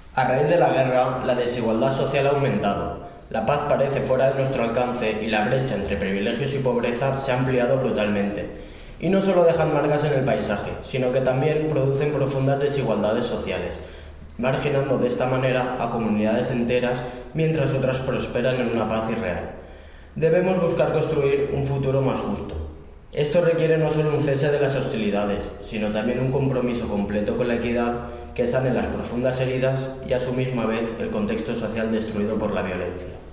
A raíz de la guerra, la desigualdad social ha aumentado. La paz parece fuera de nuestro alcance y la brecha entre privilegios y pobreza se ha ampliado brutalmente. Y no solo dejan marcas en el paisaje, sino que también producen profundas desigualdades sociales, marginando de esta manera a comunidades enteras mientras otras prosperan en una paz irreal. Debemos buscar construir un futuro más justo. Esto requiere no solo un cese de las hostilidades, sino también un compromiso completo con la equidad que sane las profundas heridas y a su misma vez el contexto social destruido por la violencia.